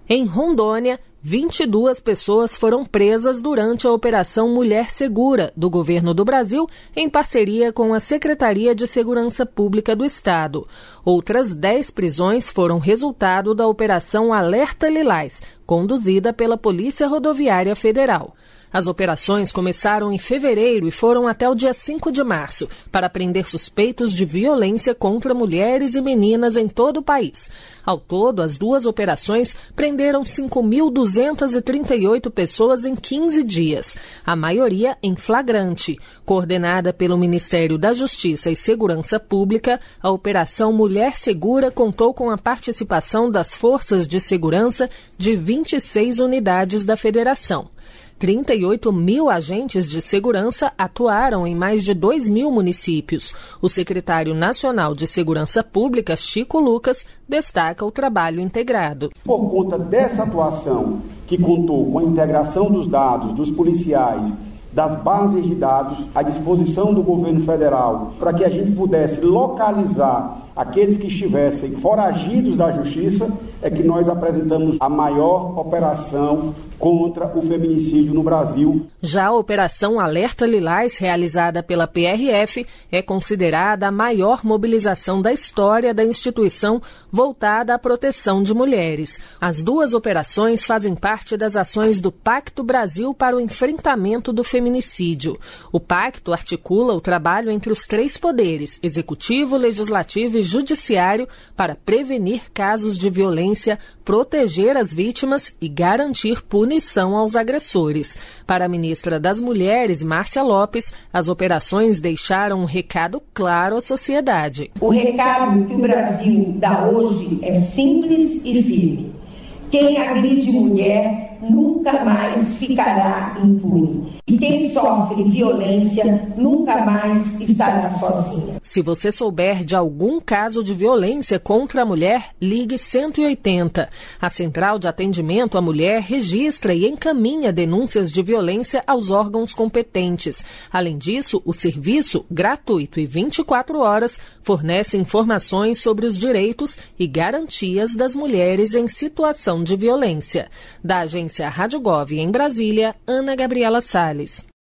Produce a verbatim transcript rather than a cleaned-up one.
Em Rondônia, vinte e duas pessoas foram presas durante a Operação Mulher Segura, do Governo do Brasil, em parceria com a Secretaria de Segurança Pública do Estado. Outras dez prisões foram resultado da Operação Alerta Lilás, conduzida pela Polícia Rodoviária Federal. As operações começaram em fevereiro e foram até o dia cinco de março, para prender suspeitos de violência contra mulheres e meninas em todo o país. Ao todo, as duas operações prenderam cinco mil duzentas e trinta e oito pessoas em quinze dias, a maioria em flagrante. Coordenada pelo Ministério da Justiça e Segurança Pública, a Operação Mulher Segura contou com a participação das forças de segurança de vinte e seis unidades da Federação. trinta e oito mil agentes de segurança atuaram em mais de dois mil municípios. O secretário nacional de Segurança Pública, Chico Lucas, destaca o trabalho integrado. Por conta dessa atuação, que contou com a integração dos dados dos policiais, das bases de dados à disposição do governo federal, para que a gente pudesse localizar aqueles que estivessem foragidos da justiça, é que nós apresentamos a maior operação contra o feminicídio no Brasil. Já a Operação Alerta Lilás, realizada pela P R F, é considerada a maior mobilização da história da instituição voltada à proteção de mulheres. As duas operações fazem parte das ações do Pacto Brasil para o Enfrentamento do Feminicídio. O pacto articula o trabalho entre os três poderes, executivo, legislativo e judiciário, para prevenir casos de violência, proteger as vítimas e garantir punição aos agressores. Para a ministra das Mulheres, Márcia Lopes, as operações deixaram um recado claro à sociedade. O recado que o Brasil dá hoje é simples e firme. Quem agride mulher nunca mais ficará impune. E quem sofre violência nunca mais estará sozinha. Se você souber de algum caso de violência contra a mulher, ligue cento e oitenta. A Central de Atendimento à Mulher registra e encaminha denúncias de violência aos órgãos competentes. Além disso, o serviço, gratuito e vinte e quatro horas, fornece informações sobre os direitos e garantias das mulheres em situação de violência. Da agência Rádio Gov em Brasília, Ana Gabriela Salles.